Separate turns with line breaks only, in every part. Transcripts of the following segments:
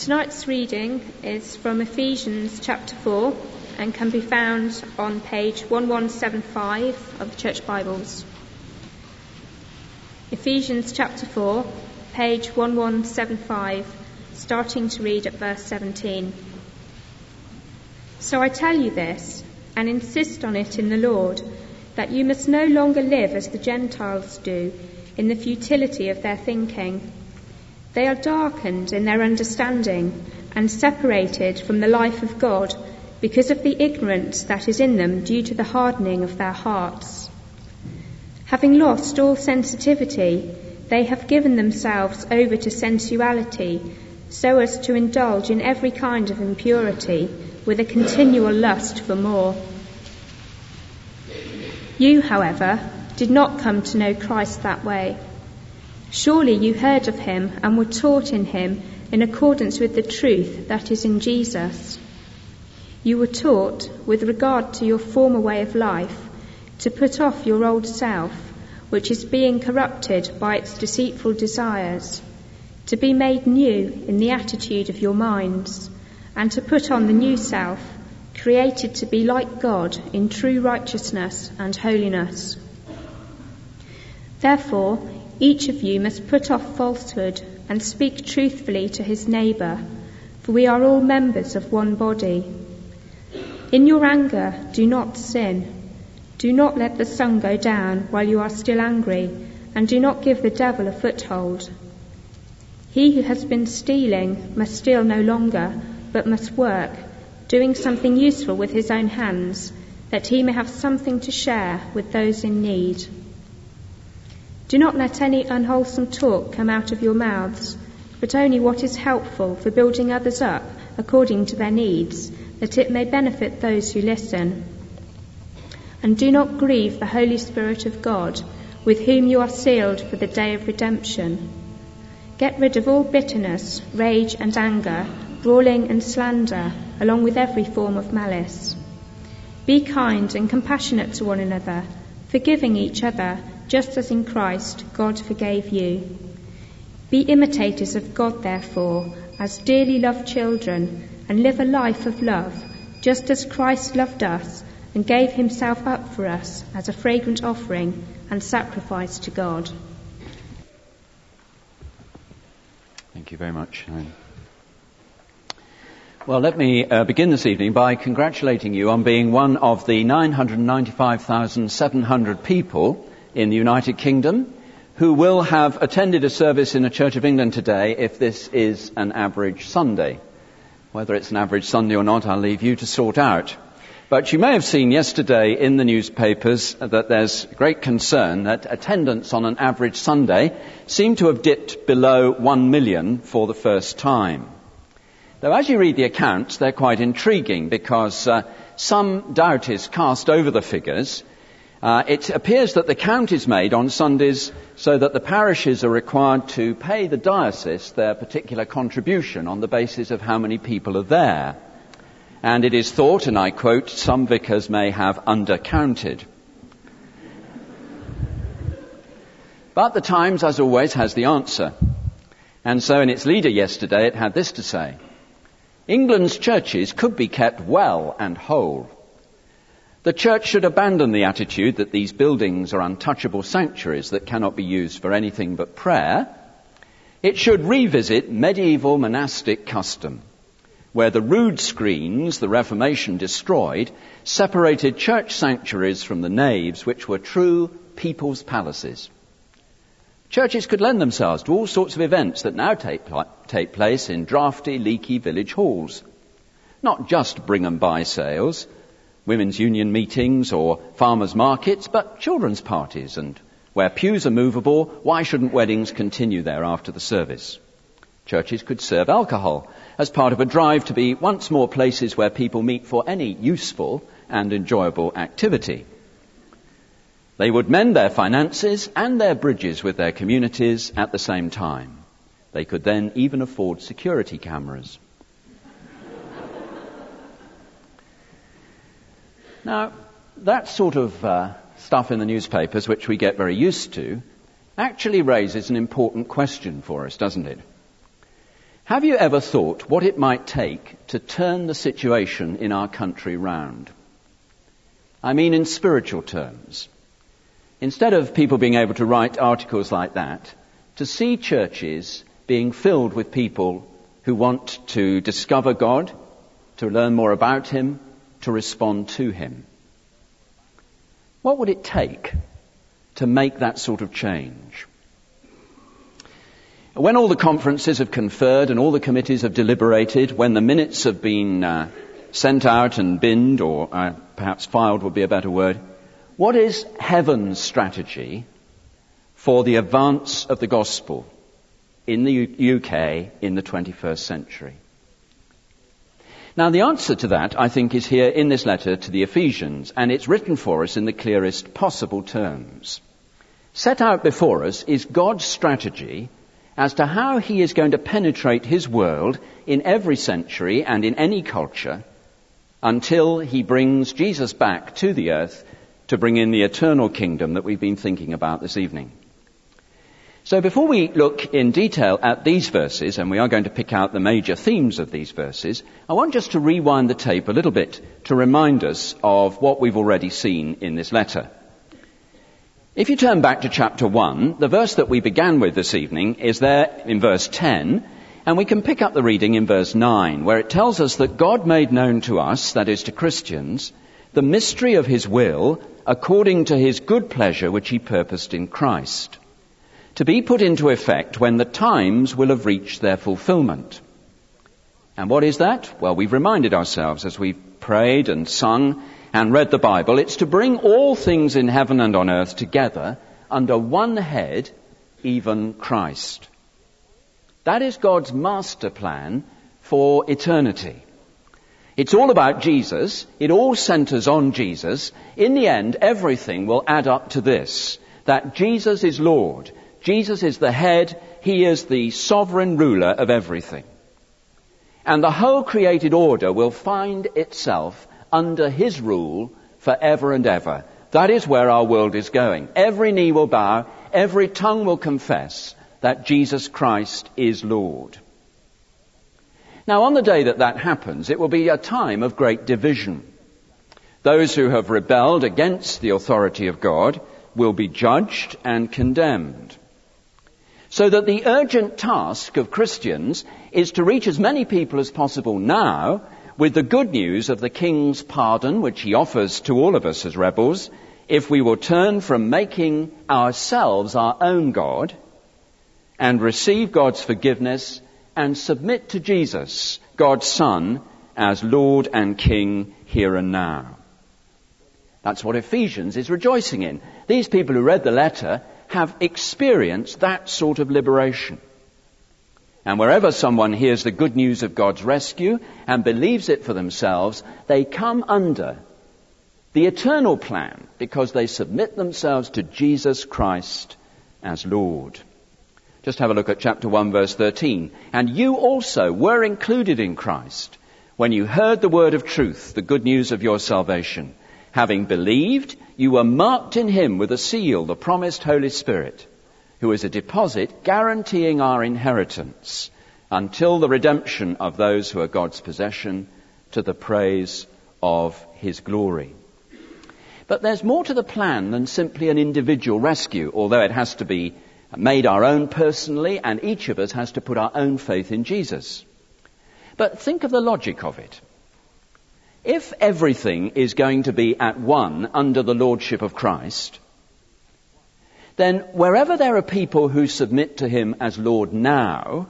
Tonight's reading is from Ephesians chapter 4 and can be found on page 1175 of the Church Bibles. Ephesians chapter 4, page 1175, starting to read at verse 17. So I tell you this, and insist on it in the Lord, that you must no longer live as the Gentiles do, in the futility of their thinking. They are darkened in their understanding and separated from the life of God because of the ignorance that is in them due to the hardening of their hearts. Having lost all sensitivity, they have given themselves over to sensuality so as to indulge in every kind of impurity with a continual lust for more. You, however, did not come to know Christ that way. Surely you heard of him and were taught in him in accordance with the truth that is in Jesus. You were taught, with regard to your former way of life, to put off your old self, which is being corrupted by its deceitful desires, to be made new in the attitude of your minds, and to put on the new self, created to be like God in true righteousness and holiness. Therefore, each of you must put off falsehood and speak truthfully to his neighbour, for we are all members of one body. In your anger, do not sin. Do not let the sun go down while you are still angry, and do not give the devil a foothold. He who has been stealing must steal no longer, but must work, doing something useful with his own hands, that he may have something to share with those in need. Do not let any unwholesome talk come out of your mouths, but only what is helpful for building others up according to their needs, that it may benefit those who listen. And do not grieve the Holy Spirit of God, with whom you are sealed for the day of redemption. Get rid of all bitterness, rage and anger, brawling and slander, along with every form of malice. Be kind and compassionate to one another, forgiving each other, just as in Christ God forgave you. Be imitators of God, therefore, as dearly loved children, and live a life of love, just as Christ loved us and gave himself up for us as a fragrant offering and sacrifice to God.
Thank you very much. Well, let me begin this evening by congratulating you on being one of the 995,700 people in the United Kingdom who will have attended a service in a Church of England today if this is an average Sunday. Whether it's an average Sunday or not, I'll leave you to sort out. But you may have seen yesterday in the newspapers that there's great concern that attendance on an average Sunday seemed to have dipped below 1 million for the first time. Though as you read the accounts, they're quite intriguing because some doubt is cast over the figures. It appears that the count is made on Sundays so that the parishes are required to pay the diocese their particular contribution on the basis of how many people are there. And it is thought, and I quote, some vicars may have undercounted. But the Times, as always, has the answer. And so in its leader yesterday, it had this to say: England's churches could be kept well and whole. The Church should abandon the attitude that these buildings are untouchable sanctuaries that cannot be used for anything but prayer. It should revisit medieval monastic custom, where the rood screens the Reformation destroyed separated church sanctuaries from the naves, which were true people's palaces. Churches could lend themselves to all sorts of events that now take place in drafty, leaky village halls. Not just bring and buy sales, women's union meetings or farmers' markets, but children's parties, and where pews are movable, why shouldn't weddings continue there after the service? Churches could serve alcohol as part of a drive to be once more places where people meet for any useful and enjoyable activity. They would mend their finances and their bridges with their communities at the same time. They could then even afford security cameras. Now, that sort of stuff in the newspapers, which we get very used to, actually raises an important question for us, doesn't it? Have you ever thought what it might take to turn the situation in our country round? I mean in spiritual terms. Instead of people being able to write articles like that, to see churches being filled with people who want to discover God, to learn more about Him, to respond to Him. What would it take to make that sort of change? When all the conferences have conferred and all the committees have deliberated, when the minutes have been sent out and binned, or perhaps filed would be a better word, what is heaven's strategy for the advance of the gospel in the UK in the 21st century? Now, the answer to that, I think, is here in this letter to the Ephesians, and it's written for us in the clearest possible terms. Set out before us is God's strategy as to how He is going to penetrate His world in every century and in any culture until He brings Jesus back to the earth to bring in the eternal kingdom that we've been thinking about this evening. So before we look in detail at these verses, and we are going to pick out the major themes of these verses, I want just to rewind the tape a little bit to remind us of what we've already seen in this letter. If you turn back to chapter 1, the verse that we began with this evening is there in verse 10, and we can pick up the reading in verse 9, where it tells us that God made known to us, that is to Christians, the mystery of His will according to His good pleasure which He purposed in Christ, to be put into effect when the times will have reached their fulfillment. And what is that? Well, we've reminded ourselves as we've prayed and sung and read the Bible, it's to bring all things in heaven and on earth together under one head, even Christ. That is God's master plan for eternity. It's all about Jesus. It all centers on Jesus. In the end, everything will add up to this, that Jesus is Lord. Jesus is the head. He is the sovereign ruler of everything. And the whole created order will find itself under His rule forever and ever. That is where our world is going. Every knee will bow, every tongue will confess that Jesus Christ is Lord. Now, on the day that that happens, it will be a time of great division. Those who have rebelled against the authority of God will be judged and condemned. So that the urgent task of Christians is to reach as many people as possible now with the good news of the King's pardon, which He offers to all of us as rebels, if we will turn from making ourselves our own God and receive God's forgiveness and submit to Jesus, God's Son, as Lord and King here and now. That's what Ephesians is rejoicing in. These people who read the letter have experienced that sort of liberation. And wherever someone hears the good news of God's rescue and believes it for themselves, they come under the eternal plan because they submit themselves to Jesus Christ as Lord. Just have a look at chapter 1, verse 13. And you also were included in Christ when you heard the word of truth, the good news of your salvation. Having believed, you were marked in Him with a seal, the promised Holy Spirit, who is a deposit guaranteeing our inheritance until the redemption of those who are God's possession to the praise of His glory. But there's more to the plan than simply an individual rescue, although it has to be made our own personally, and each of us has to put our own faith in Jesus. But think of the logic of it. If everything is going to be at one under the lordship of Christ, then wherever there are people who submit to Him as Lord now,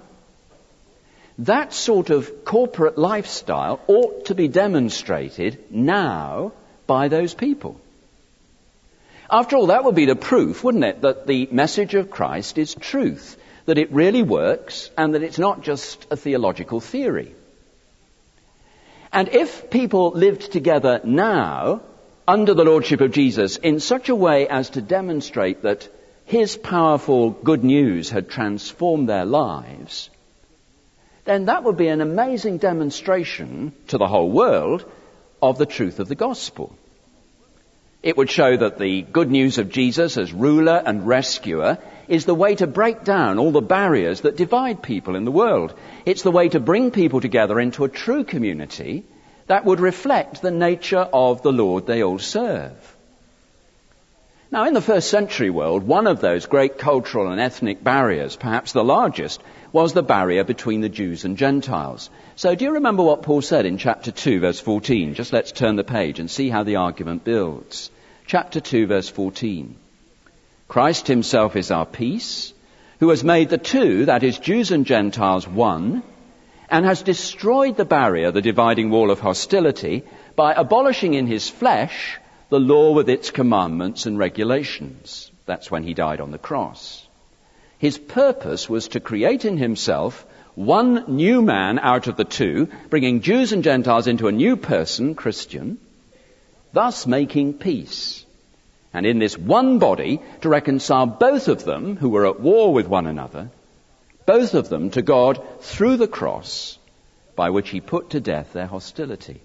that sort of corporate lifestyle ought to be demonstrated now by those people. After all, that would be the proof, wouldn't it, that the message of Christ is truth, that it really works, and that it's not just a theological theory. And if people lived together now, under the lordship of Jesus, in such a way as to demonstrate that His powerful good news had transformed their lives, then that would be an amazing demonstration to the whole world of the truth of the gospel. It would show that the good news of Jesus as ruler and rescuer is the way to break down all the barriers that divide people in the world. It's the way to bring people together into a true community that would reflect the nature of the Lord they all serve. Now, in the first century world, one of those great cultural and ethnic barriers, perhaps the largest, was the barrier between the Jews and Gentiles. So do you remember what Paul said in chapter 2, verse 14? Just let's turn the page and see how the argument builds. Chapter 2, verse 14. Christ himself is our peace, who has made the two, that is, Jews and Gentiles, one, and has destroyed the barrier, the dividing wall of hostility, by abolishing in his flesh the law with its commandments and regulations. That's when he died on the cross. His purpose was to create in himself one new man out of the two, bringing Jews and Gentiles into a new person, Christian, thus making peace. And in this one body, to reconcile both of them, who were at war with one another, both of them to God through the cross, by which he put to death their hostility.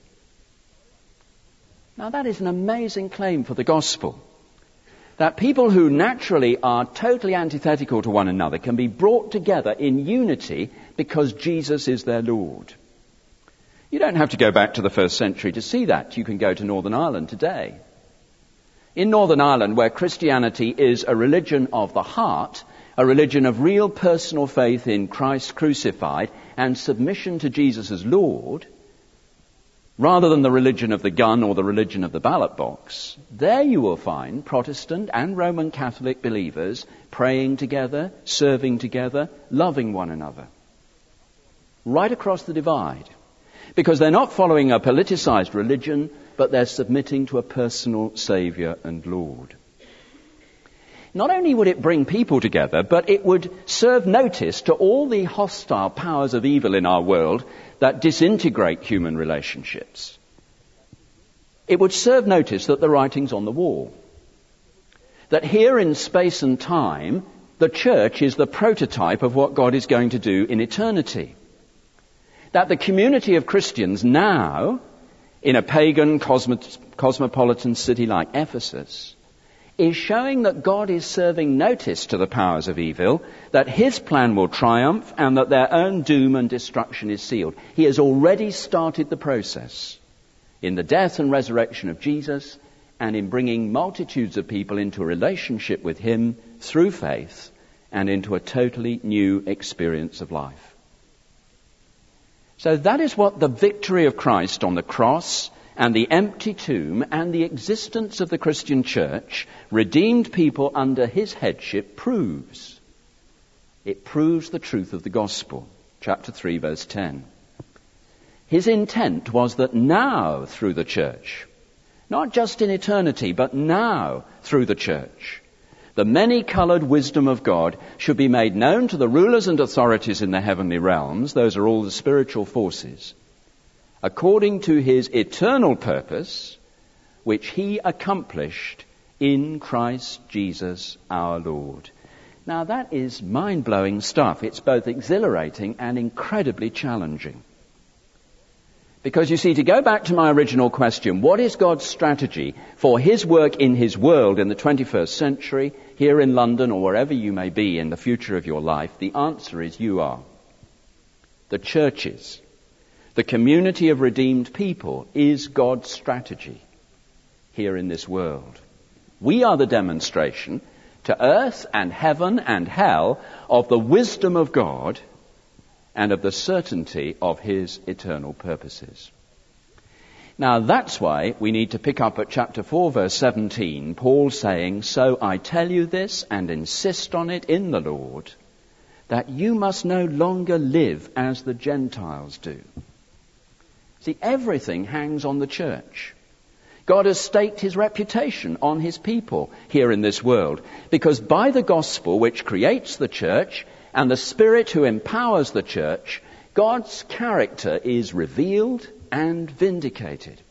Now that is an amazing claim for the gospel, that people who naturally are totally antithetical to one another can be brought together in unity because Jesus is their Lord. You don't have to go back to the first century to see that. You can go to Northern Ireland today. In Northern Ireland, where Christianity is a religion of the heart, a religion of real personal faith in Christ crucified and submission to Jesus as Lord, rather than the religion of the gun or the religion of the ballot box, there you will find Protestant and Roman Catholic believers praying together, serving together, loving one another. Right across the divide. Because they're not following a politicized religion, but they're submitting to a personal Saviour and Lord. Not only would it bring people together, but it would serve notice to all the hostile powers of evil in our world that disintegrate human relationships. It would serve notice that the writing's on the wall. That here in space and time, the church is the prototype of what God is going to do in eternity. That the community of Christians now, in a pagan cosmopolitan city like Ephesus, is showing that God is serving notice to the powers of evil, that his plan will triumph and that their own doom and destruction is sealed. He has already started the process in the death and resurrection of Jesus and in bringing multitudes of people into a relationship with him through faith and into a totally new experience of life. So that is what the victory of Christ on the cross and the empty tomb and the existence of the Christian church, redeemed people under his headship, proves. It proves the truth of the gospel. Chapter 3, verse 10. His intent was that now through the church, not just in eternity, but now through the church, the many-coloured wisdom of God should be made known to the rulers and authorities in the heavenly realms. Those are all the spiritual forces, according to his eternal purpose, which he accomplished in Christ Jesus our Lord. Now that is mind-blowing stuff. It's both exhilarating and incredibly challenging. Because you see, to go back to my original question, what is God's strategy for his work in his world in the 21st century, here in London or wherever you may be in the future of your life? The answer is you are. The churches, the community of redeemed people is God's strategy here in this world. We are the demonstration to earth and heaven and hell of the wisdom of God and of the certainty of his eternal purposes. Now that's why we need to pick up at chapter 4, verse 17, Paul saying, "So I tell you this and insist on it in the Lord, that you must no longer live as the Gentiles do." See, everything hangs on the church. God has staked his reputation on his people here in this world, because by the gospel which creates the church and the Spirit who empowers the church, God's character is revealed and vindicated.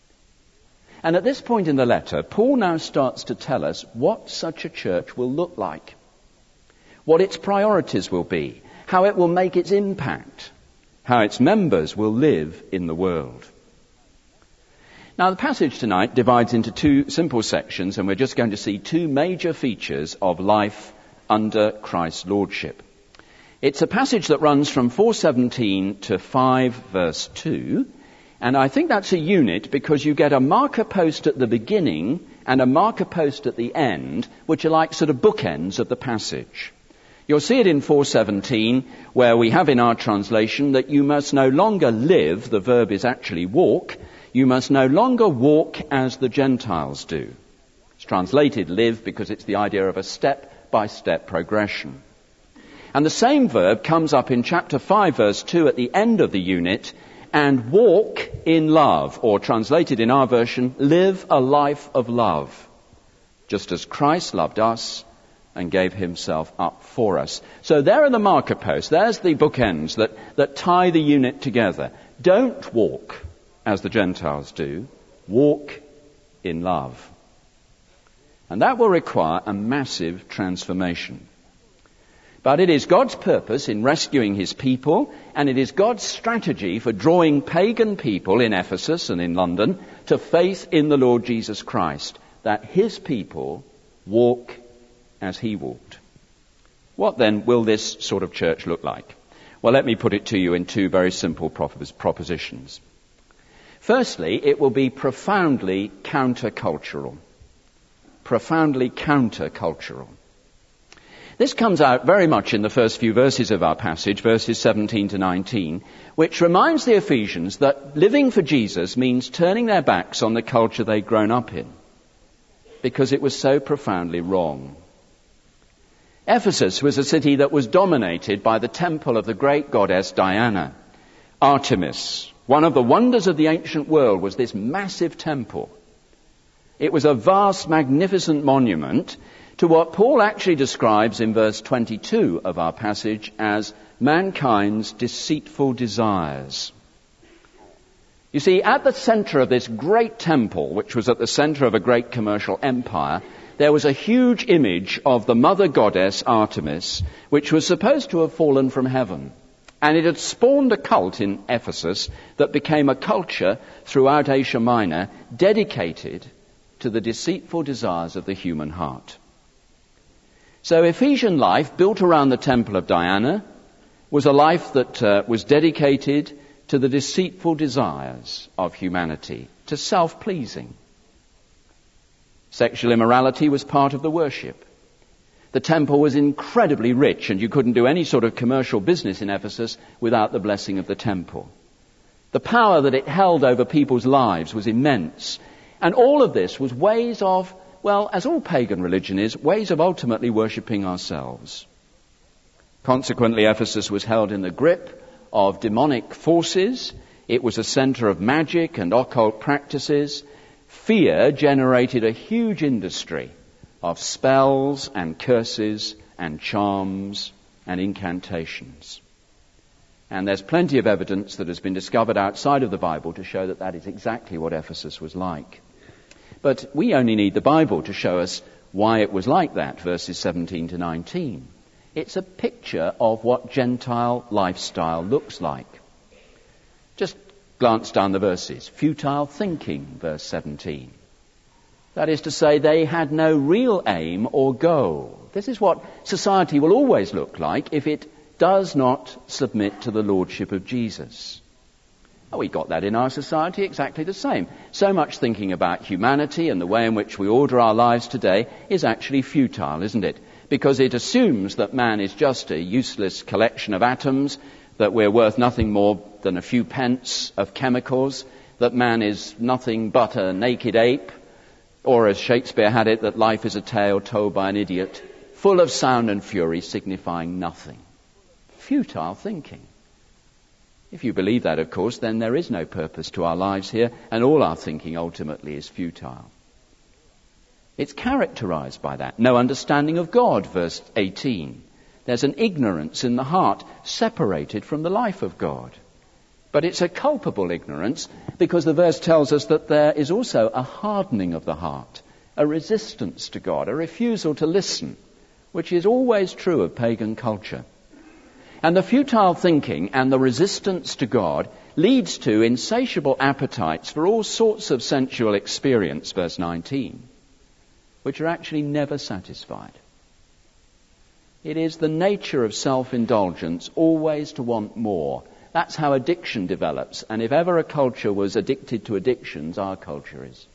And at this point in the letter, Paul now starts to tell us what such a church will look like, what its priorities will be, how it will make its impact, how its members will live in the world. Now, the passage tonight divides into two simple sections, and we're just going to see two major features of life under Christ's lordship. It's a passage that runs from 4:17 to 5 verse 2, and I think that's a unit because you get a marker post at the beginning and a marker post at the end, which are like sort of bookends of the passage. You'll see it in 4:17, where we have in our translation that you must no longer live, the verb is actually walk, you must no longer walk as the Gentiles do. It's translated live because it's the idea of a step-by-step progression. And the same verb comes up in chapter 5, verse 2 at the end of the unit, and walk in love, or translated in our version, live a life of love, just as Christ loved us and gave himself up for us. So there are the marker posts. There's the bookends that tie the unit together. Don't walk as the Gentiles do. Walk in love. And that will require a massive transformation. But it is God's purpose in rescuing his people, and it is God's strategy for drawing pagan people in Ephesus and in London to faith in the Lord Jesus Christ, that his people walk as he walked. What then will this sort of church look like? Well, let me put it to you in two very simple propositions. Firstly, it will be profoundly countercultural. Profoundly countercultural. This comes out very much in the first few verses of our passage, verses 17 to 19, which reminds the Ephesians that living for Jesus means turning their backs on the culture they'd grown up in, because it was so profoundly wrong. Ephesus was a city that was dominated by the temple of the great goddess Diana, Artemis. One of the wonders of the ancient world was this massive temple. It was a vast, magnificent monument to what Paul actually describes in verse 22 of our passage as mankind's deceitful desires. You see, at the center of this great temple, which was at the center of a great commercial empire, there was a huge image of the mother goddess Artemis, which was supposed to have fallen from heaven. And it had spawned a cult in Ephesus that became a culture throughout Asia Minor dedicated to the deceitful desires of the human heart. So Ephesian life, built around the temple of Diana, was a life that was dedicated to the deceitful desires of humanity, to self-pleasing. Sexual immorality was part of the worship. The temple was incredibly rich, and you couldn't do any sort of commercial business in Ephesus without the blessing of the temple. The power that it held over people's lives was immense. And all of this was ways of, well, as all pagan religion is, ways of ultimately worshipping ourselves. Consequently, Ephesus was held in the grip of demonic forces. It was a center of magic and occult practices. Fear generated a huge industry of spells and curses and charms and incantations. And there's plenty of evidence that has been discovered outside of the Bible to show that that is exactly what Ephesus was like. But we only need the Bible to show us why it was like that, verses 17 to 19. It's a picture of what Gentile lifestyle looks like. Just glance down the verses. Futile thinking, verse 17. That is to say, they had no real aim or goal. This is what society will always look like if it does not submit to the lordship of Jesus. Oh, we got that in our society exactly the same. So much thinking about humanity and the way in which we order our lives today is actually futile, isn't it? Because it assumes that man is just a useless collection of atoms, that we're worth nothing more than a few pence of chemicals, that man is nothing but a naked ape, or as Shakespeare had it, that life is a tale told by an idiot, full of sound and fury, signifying nothing. Futile thinking. If you believe that, of course, then there is no purpose to our lives here, and all our thinking ultimately is futile. It's characterized by that. No understanding of God, verse 18. There's an ignorance in the heart separated from the life of God. But it's a culpable ignorance because the verse tells us that there is also a hardening of the heart, a resistance to God, a refusal to listen, which is always true of pagan culture. And the futile thinking and the resistance to God leads to insatiable appetites for all sorts of sensual experience, verse 19, which are actually never satisfied. It is the nature of self-indulgence always to want more. That's how addiction develops. And if ever a culture was addicted to addictions, our culture is.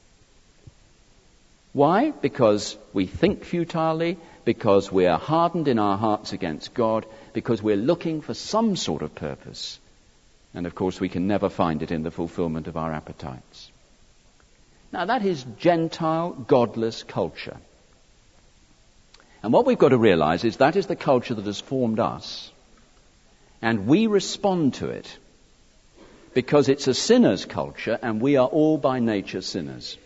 Why? Because we think futilely, because we are hardened in our hearts against God, because we're looking for some sort of purpose. And of course we can never find it in the fulfillment of our appetites. Now that is Gentile, godless culture. And what we've got to realize is that is the culture that has formed us. And we respond to it because it's a sinner's culture and we are all by nature sinners.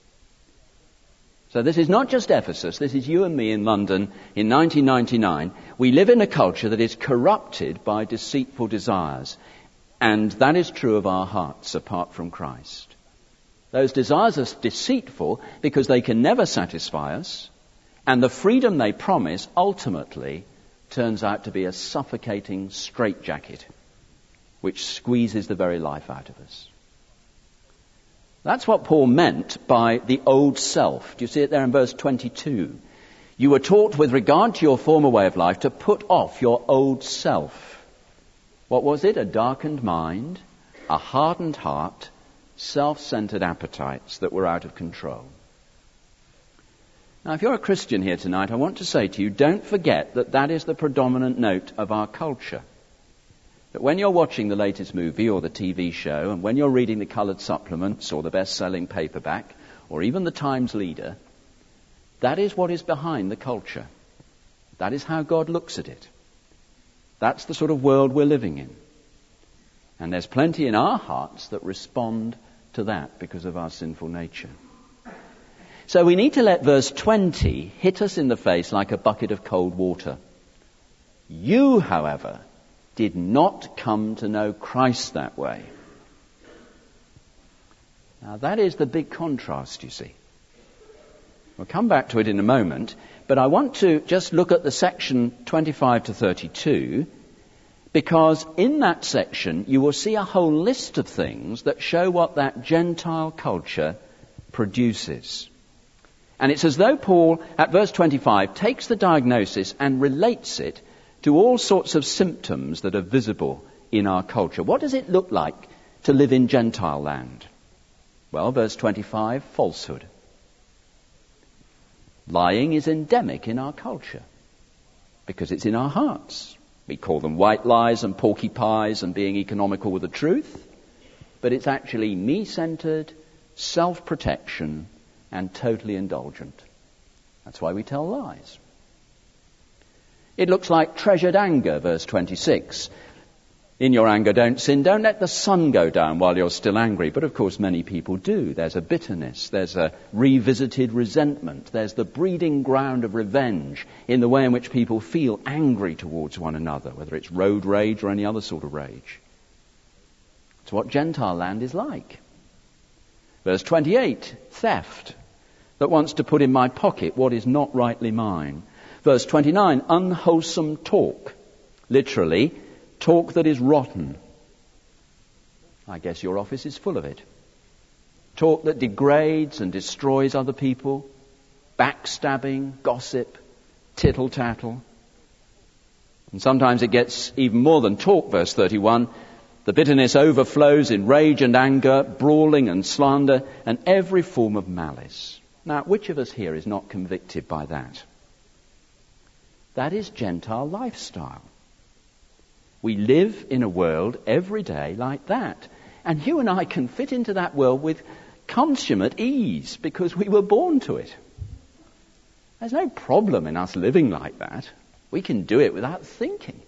So this is not just Ephesus, this is you and me in London in 1999. We live in a culture that is corrupted by deceitful desires. And that is true of our hearts apart from Christ. Those desires are deceitful because they can never satisfy us. And the freedom they promise ultimately turns out to be a suffocating straitjacket which squeezes the very life out of us. That's what Paul meant by the old self. Do you see it there in verse 22? You were taught with regard to your former way of life to put off your old self. What was it? A darkened mind, a hardened heart, self-centered appetites that were out of control. Now, if you're a Christian here tonight, I want to say to you, don't forget that that is the predominant note of our culture. That when you're watching the latest movie or the TV show, and when you're reading the coloured supplements or the best-selling paperback, or even the Times Leader, that is what is behind the culture. That is how God looks at it. That's the sort of world we're living in. And there's plenty in our hearts that respond to that because of our sinful nature. So we need to let verse 20 hit us in the face like a bucket of cold water. You, however, did not come to know Christ that way. Now that is the big contrast, you see. We'll come back to it in a moment, but I want to just look at the section 25 to 32, because in that section you will see a whole list of things that show what that Gentile culture produces. And it's as though Paul, at verse 25, takes the diagnosis and relates it to all sorts of symptoms that are visible in our culture. What does it look like to live in Gentile land? Well, verse 25, falsehood. Lying is endemic in our culture because it's in our hearts. We call them white lies and porky pies and being economical with the truth, but it's actually me-centered, self-protection, and totally indulgent. That's why we tell lies. It looks like treasured anger, verse 26. In your anger, don't sin. Don't let the sun go down while you're still angry. But of course, many people do. There's a bitterness. There's a revisited resentment. There's the breeding ground of revenge in the way in which people feel angry towards one another, whether it's road rage or any other sort of rage. It's what Gentile land is like. Verse 28, theft, that wants to put in my pocket what is not rightly mine. Verse 29, unwholesome talk, literally, talk that is rotten. I guess your office is full of it. Talk that degrades and destroys other people, backstabbing, gossip, tittle-tattle. And sometimes it gets even more than talk, verse 31. The bitterness overflows in rage and anger, brawling and slander, and every form of malice. Now, which of us here is not convicted by that? That is Gentile lifestyle. We live in a world every day like that. And you and I can fit into that world with consummate ease because we were born to it. There's no problem in us living like that. We can do it without thinking.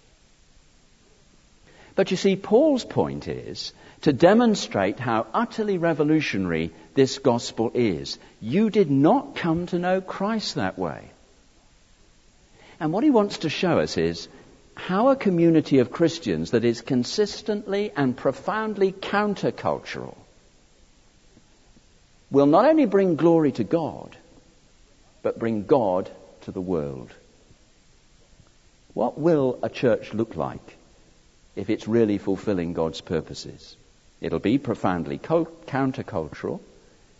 But you see, Paul's point is to demonstrate how utterly revolutionary this gospel is. You did not come to know Christ that way. And what he wants to show us is how a community of Christians that is consistently and profoundly countercultural will not only bring glory to God, but bring God to the world. What will a church look like if it's really fulfilling God's purposes? It'll be profoundly countercultural.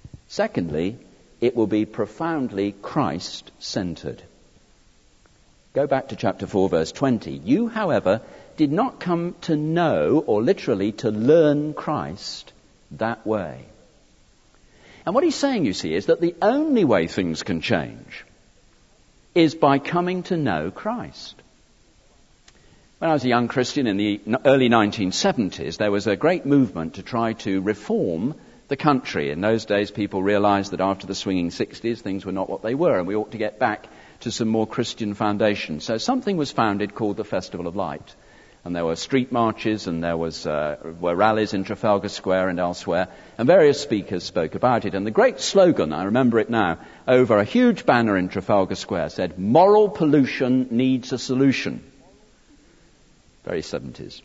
Secondly, it will be profoundly Christ-centered. Go back to chapter 4, verse 20. You, however, did not come to know, or literally to learn Christ that way. And what he's saying, you see, is that the only way things can change is by coming to know Christ. When I was a young Christian in the early 1970s, there was a great movement to try to reform the country. In those days, people realized that after the swinging 60s, things were not what they were, and we ought to get back to some more Christian foundations. So something was founded called the Festival of Light. And there were street marches, and there were rallies in Trafalgar Square and elsewhere, and various speakers spoke about it. And the great slogan, I remember it now, over a huge banner in Trafalgar Square said, "Moral pollution needs a solution." Very 70s.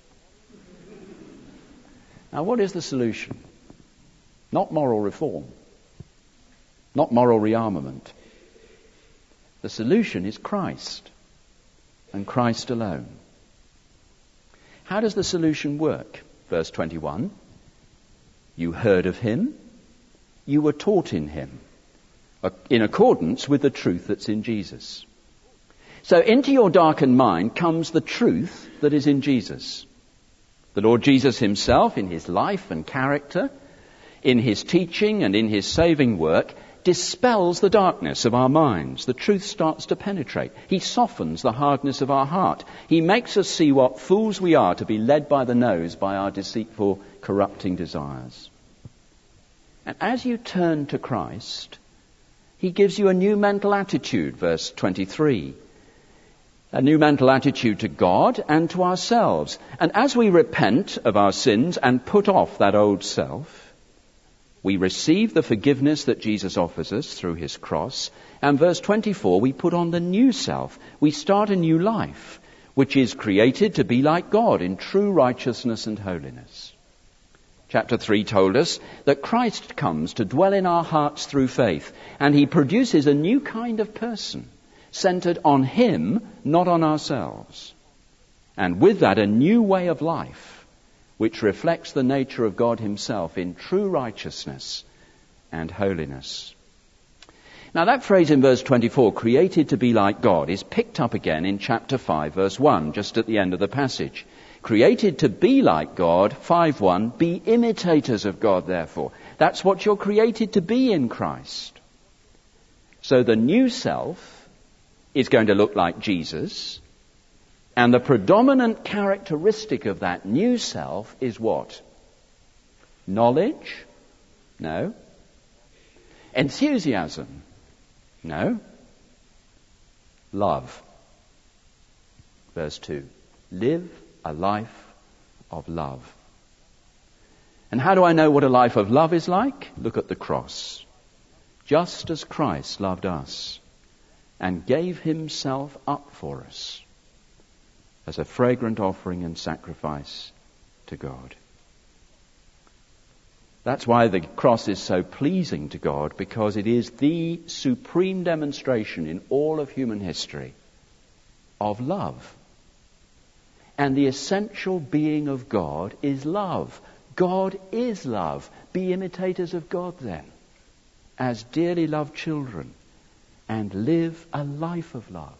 Now, what is the solution? Not moral reform. Not moral rearmament. The solution is Christ, and Christ alone. How does the solution work? Verse 21, you heard of him, you were taught in him, in accordance with the truth that's in Jesus. So into your darkened mind comes the truth that is in Jesus. The Lord Jesus himself, in his life and character, in his teaching and in his saving work, dispels the darkness of our minds. The truth starts to penetrate. He softens the hardness of our heart. He makes us see what fools we are to be led by the nose by our deceitful, corrupting desires. And as you turn to Christ, he gives you a new mental attitude, verse 23. A new mental attitude to God and to ourselves. And as we repent of our sins and put off that old self, we receive the forgiveness that Jesus offers us through his cross. And verse 24, we put on the new self. We start a new life, which is created to be like God in true righteousness and holiness. Chapter 3 told us that Christ comes to dwell in our hearts through faith, and he produces a new kind of person, centered on him, not on ourselves. And with that, a new way of life, which reflects the nature of God himself in true righteousness and holiness. Now that phrase in verse 24, created to be like God, is picked up again in chapter 5, verse 1, just at the end of the passage. Created to be like God, 5:1, be imitators of God, therefore. That's what you're created to be in Christ. So the new self is going to look like Jesus. And the predominant characteristic of that new self is what? Knowledge? No. Enthusiasm? No. Love. Verse 2. Live a life of love. And how do I know what a life of love is like? Look at the cross. Just as Christ loved us and gave himself up for us, as a fragrant offering and sacrifice to God. That's why the cross is so pleasing to God, because it is the supreme demonstration in all of human history of love. And the essential being of God is love. God is love. Be imitators of God then, as dearly loved children, and live a life of love.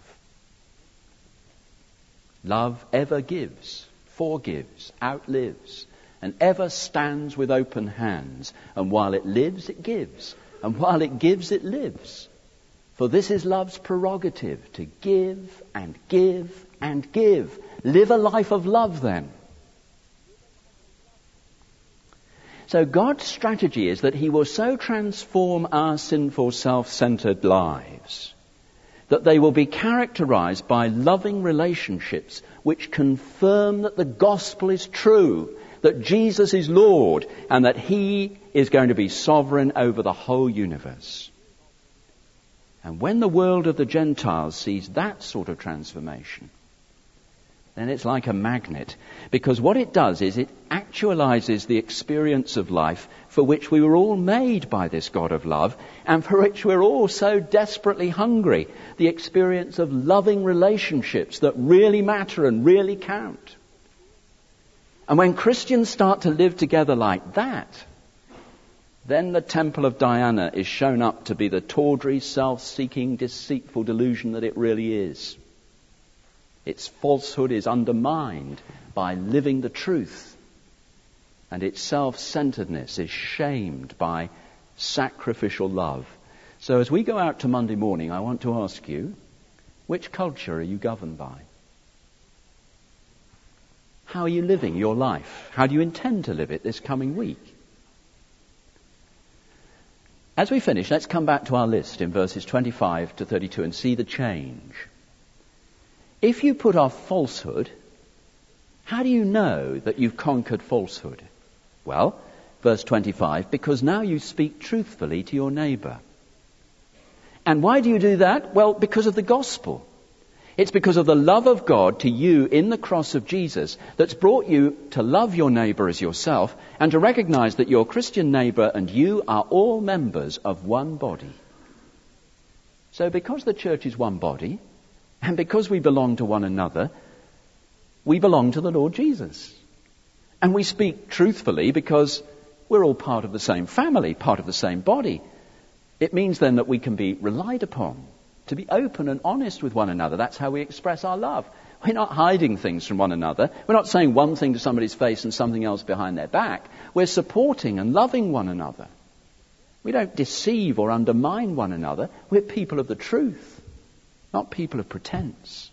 Love ever gives, forgives, outlives, and ever stands with open hands. And while it lives, it gives. And while it gives, it lives. For this is love's prerogative, to give and give and give. Live a life of love then. So God's strategy is that he will so transform our sinful, self-centered lives that they will be characterized by loving relationships which confirm that the gospel is true, that Jesus is Lord, and that he is going to be sovereign over the whole universe. And when the world of the Gentiles sees that sort of transformation, then it's like a magnet, because what it does is it actualizes the experience of life for which we were all made by this God of love, and for which we're all so desperately hungry, the experience of loving relationships that really matter and really count. And when Christians start to live together like that, then the temple of Diana is shown up to be the tawdry, self-seeking, deceitful delusion that it really is. Its falsehood is undermined by living the truth. And its self-centeredness is shamed by sacrificial love. So as we go out to Monday morning, I want to ask you, which culture are you governed by? How are you living your life? How do you intend to live it this coming week? As we finish, let's come back to our list in verses 25 to 32 and see the change. If you put off falsehood, how do you know that you've conquered falsehood? Well, verse 25, because now you speak truthfully to your neighbour. And why do you do that? Well, because of the gospel. It's because of the love of God to you in the cross of Jesus that's brought you to love your neighbour as yourself and to recognise that your Christian neighbour and you are all members of one body. So because the church is one body and because we belong to one another, we belong to the Lord Jesus. And we speak truthfully because we're all part of the same family, part of the same body. It means then that we can be relied upon to be open and honest with one another. That's how we express our love. We're not hiding things from one another. We're not saying one thing to somebody's face and something else behind their back. We're supporting and loving one another. We don't deceive or undermine one another. We're people of the truth, not people of pretense.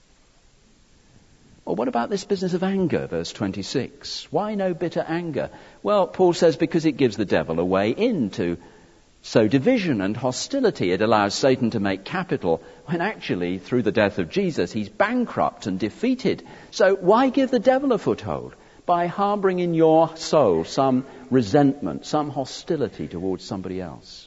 Well, what about this business of anger, verse 26? Why no bitter anger? Well, Paul says because it gives the devil a way in to sow division and hostility. It allows Satan to make capital when actually, through the death of Jesus, he's bankrupt and defeated. So why give the devil a foothold? By harbouring in your soul some resentment, some hostility towards somebody else.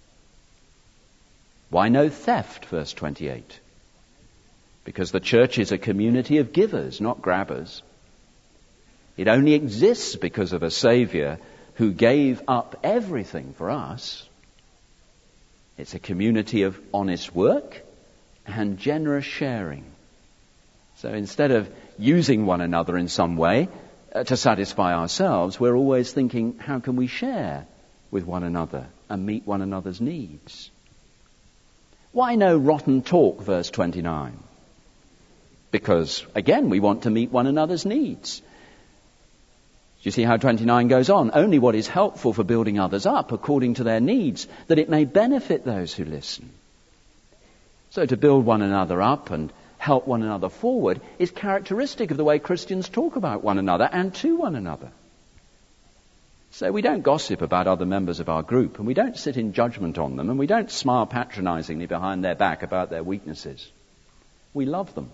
Why no theft, verse 28? Because the church is a community of givers, not grabbers. It only exists because of a Saviour who gave up everything for us. It's a community of honest work and generous sharing. So instead of using one another in some way to satisfy ourselves, we're always thinking, how can we share with one another and meet one another's needs? Why no rotten talk, verse 29? Because, again, we want to meet one another's needs. Do you see how 29 goes on? Only what is helpful for building others up according to their needs, that it may benefit those who listen. So to build one another up and help one another forward is characteristic of the way Christians talk about one another and to one another. So we don't gossip about other members of our group, and we don't sit in judgment on them, and we don't smile patronizingly behind their back about their weaknesses. We love them.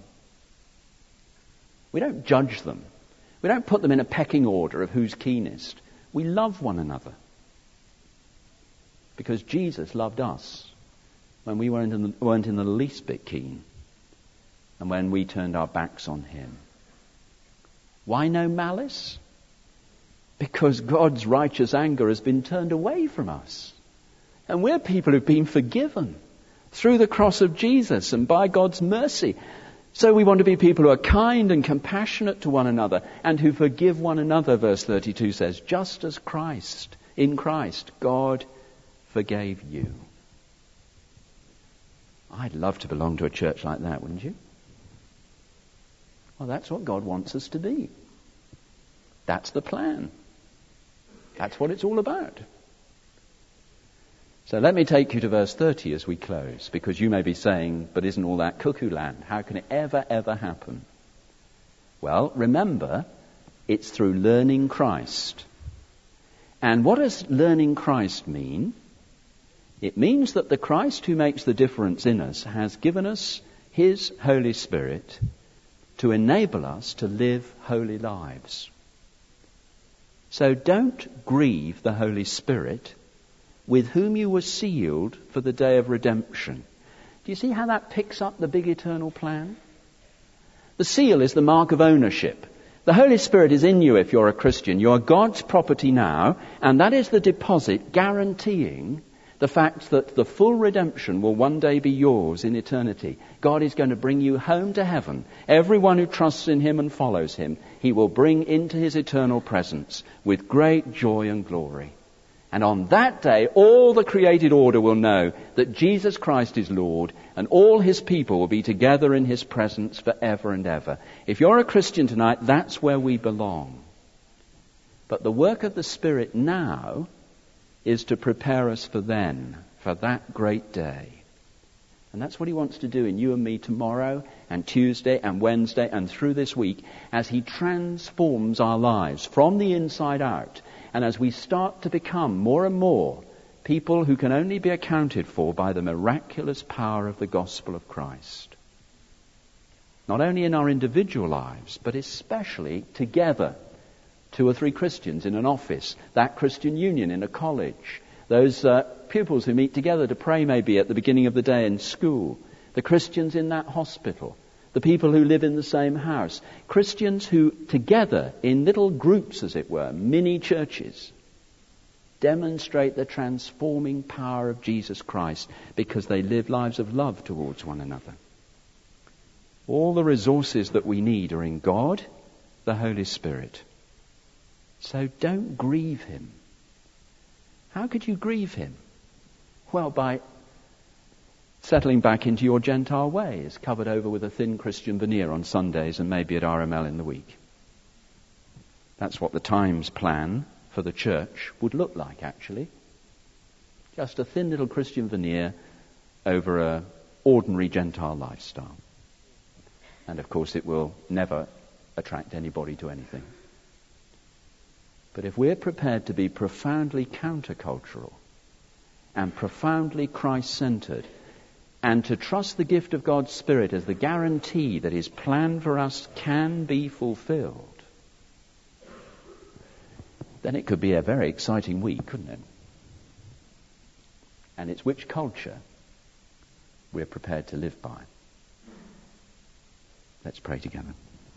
We don't judge them. We don't put them in a pecking order of who's keenest. We love one another. Because Jesus loved us when we weren't in the least bit keen and when we turned our backs on him. Why no malice? Because God's righteous anger has been turned away from us. And we're people who've been forgiven through the cross of Jesus and by God's mercy. So we want to be people who are kind and compassionate to one another and who forgive one another, verse 32 says, just as in Christ, God forgave you. I'd love to belong to a church like that, wouldn't you? Well, that's what God wants us to be. That's the plan. That's what it's all about. So let me take you to verse 30 as we close, because you may be saying, but isn't all that cuckoo land? How can it ever happen? Well, remember, it's through learning Christ. And what does learning Christ mean? It means that the Christ who makes the difference in us has given us his Holy Spirit to enable us to live holy lives. So don't grieve the Holy Spirit, with whom you were sealed for the day of redemption. Do you see how that picks up the big eternal plan? The seal is the mark of ownership. The Holy Spirit is in you if you're a Christian. You are God's property now, and that is the deposit guaranteeing the fact that the full redemption will one day be yours in eternity. God is going to bring you home to heaven. Everyone who trusts in him and follows him, he will bring into his eternal presence with great joy and glory. And on that day, all the created order will know that Jesus Christ is Lord, and all his people will be together in his presence forever and ever. If you're a Christian tonight, that's where we belong. But the work of the Spirit now is to prepare us for then, for that great day. And that's what he wants to do in you and me tomorrow and Tuesday and Wednesday and through this week as he transforms our lives from the inside out. And as we start to become more and more people who can only be accounted for by the miraculous power of the gospel of Christ. Not only in our individual lives, but especially together. 2 or 3 Christians in an office, that Christian union in a college, those pupils who meet together to pray maybe at the beginning of the day in school, the Christians in that hospital, the people who live in the same house, Christians who together in little groups, as it were, mini churches, demonstrate the transforming power of Jesus Christ because they live lives of love towards one another. All the resources that we need are in God, the Holy Spirit. So don't grieve him. How could you grieve him? Well, by settling back into your Gentile ways, covered over with a thin Christian veneer on Sundays and maybe at RML in the week. That's what the Times plan for the church would look like, actually. Just a thin little Christian veneer over an ordinary Gentile lifestyle. And of course it will never attract anybody to anything. But if we're prepared to be profoundly countercultural and profoundly Christ-centered and to trust the gift of God's Spirit as the guarantee that his plan for us can be fulfilled, then it could be a very exciting week, couldn't it? And it's which culture we're prepared to live by. Let's pray together.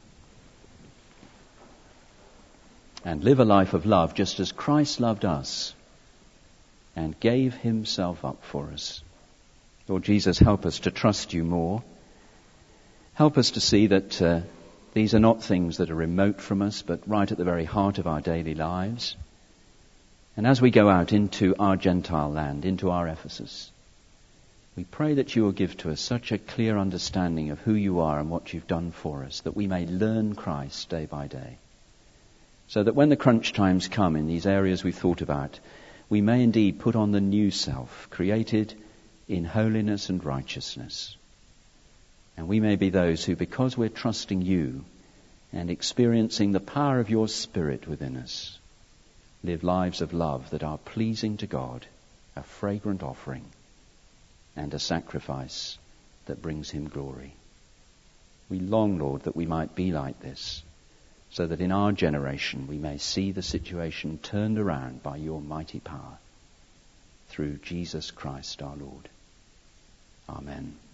And live a life of love just as Christ loved us and gave himself up for us. Lord Jesus, help us to trust you more. Help us to see that these are not things that are remote from us, but right at the very heart of our daily lives. And as we go out into our Gentile land, into our Ephesus, we pray that you will give to us such a clear understanding of who you are and what you've done for us, that we may learn Christ day by day. So that when the crunch times come in these areas we've thought about, we may indeed put on the new self, created in holiness and righteousness. And we may be those who, because we're trusting you and experiencing the power of your Spirit within us, live lives of love that are pleasing to God, a fragrant offering, and a sacrifice that brings him glory. We long, Lord, that we might be like this, so that in our generation we may see the situation turned around by your mighty power through Jesus Christ our Lord. Amen.